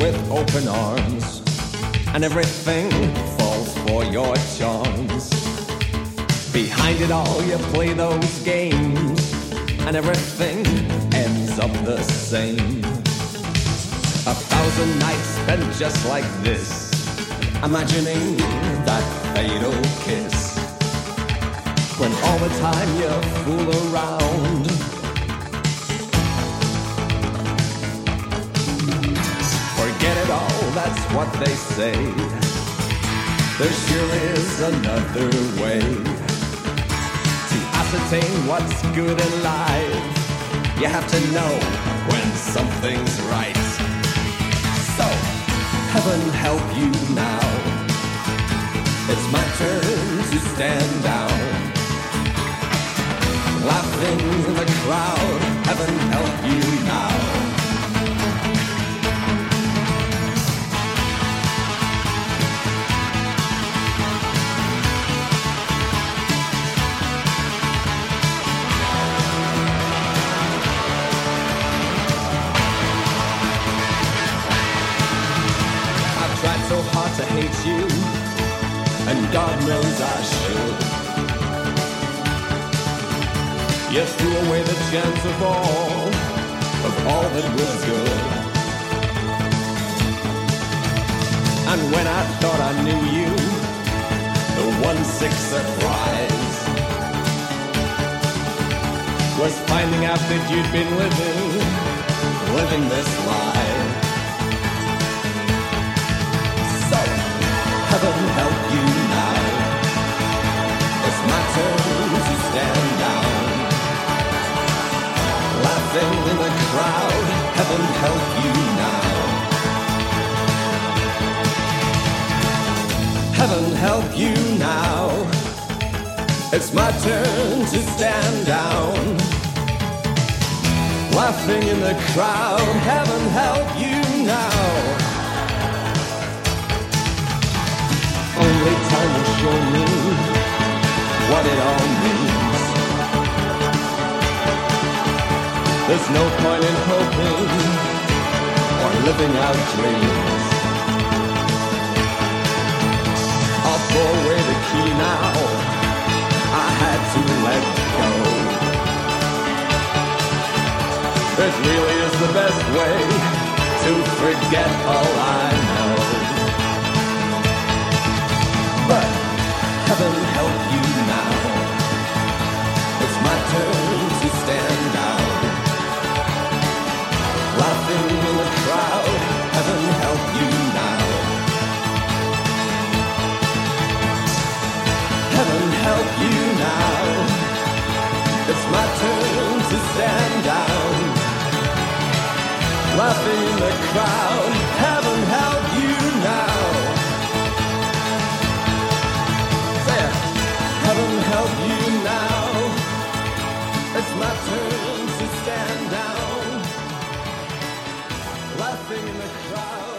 with open arms, and everything falls for your charms. Behind it all, you play those games, and everything ends up the same. 1,000 nights spent just like this, imagining that fatal kiss, when all the time you fool around. Forget it all, that's what they say. There sure is another way to ascertain what's good in life. You have to know when something's right. So, heaven help you now. It's my turn to stand down. Laughing in the crowd, heaven help you now. Tried so hard to hate you, and God knows I should. You threw away the chance of all that was good. And when I thought I knew you, the 1-6 surprise was finding out that you'd been living this lie. Heaven help you now. It's my turn to stand down. Laughing in the crowd, heaven help you now. Heaven help you now. It's my turn to stand down. Laughing in the crowd, heaven help you now. Only time will show me what it all means. There's no point in hoping or living out dreams. I'll throw away the key now. I had to let go. It really is the best way to forget all I know. But heaven help you now. It's my turn to stand down. Laughing in the crowd, heaven help you now. Heaven help you now. It's my turn to stand down. Laughing in the crowd, heaven help you now. Heaven help you now. It's my turn to stand down. Laughing in the crowd.